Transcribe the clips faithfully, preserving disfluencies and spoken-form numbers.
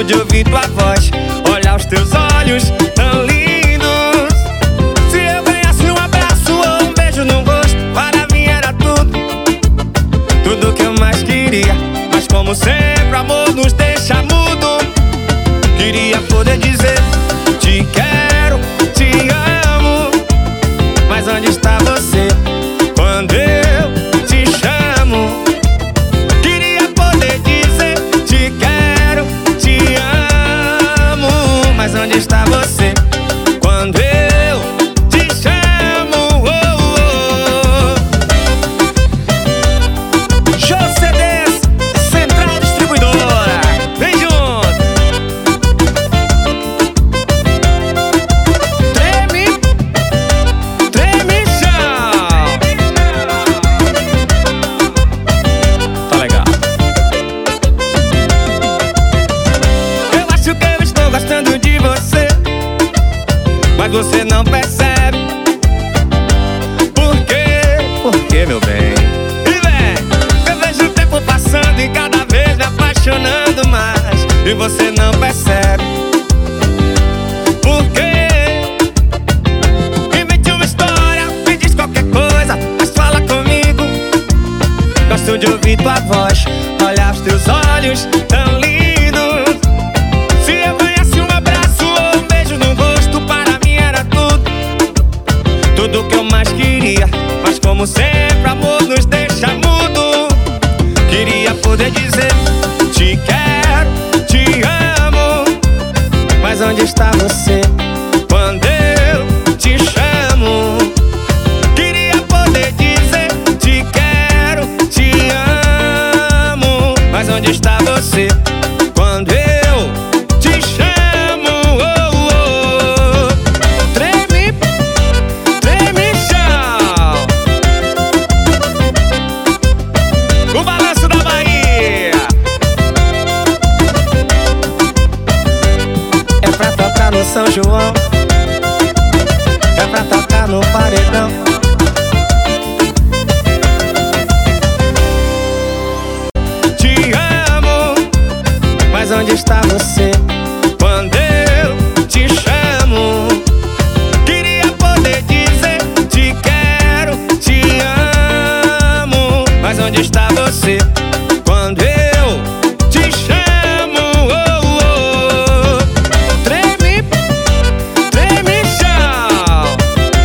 Gosto de ouvir tua voz, olhar os teus olhos tão lindos. Se eu ganhasse um abraço ou um beijo no rosto, para mim era tudo, tudo que eu mais queria. Mas como sempre, amor nos deixa mudo. Queria poder dizer te quero, te amo, mas onde está você quando eu te chamo? Queria poder dizer te quero, te amo, mas onde está você quando eu te chamo? Oh, oh. Show C Ds, Central Distribuidora, vem junto. Treme, treme chão. Tá legal. Eu acho que eu estou gostando de você, mas você não percebe. Por quê? Por quê, meu bem? E vem, eu vejo o tempo passando e cada vez me apaixonando mais, e você não percebe. Por quê? Invente uma história, me diz qualquer coisa, mas fala comigo. Gosto de ouvir tua voz, olhar os teus olhos tão lindos. Se eu ganhasse um abraço ou um beijo no rosto, para mim era tudo, tudo que eu mais queria. Mas como sempre, amor nos deixa mudo. Queria poder dizer te quero, te amo, mas onde está você quando eu te chamo? Queria poder dizer te quero, te amo, mas onde está você quando eu te chamo? Oh, oh. Treme, treme chão. O balanço da Bahia é pra tocar no São João, é pra tocar no paredão. Te amo, mas onde está você quando eu te chamo? Queria poder dizer te quero, te amo, mas onde está você quando eu te chamo? Oh, oh. Treme, treme chão.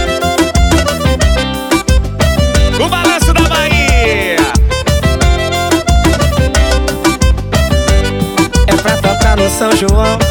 O balanço da Bahia é pra tocar no São João,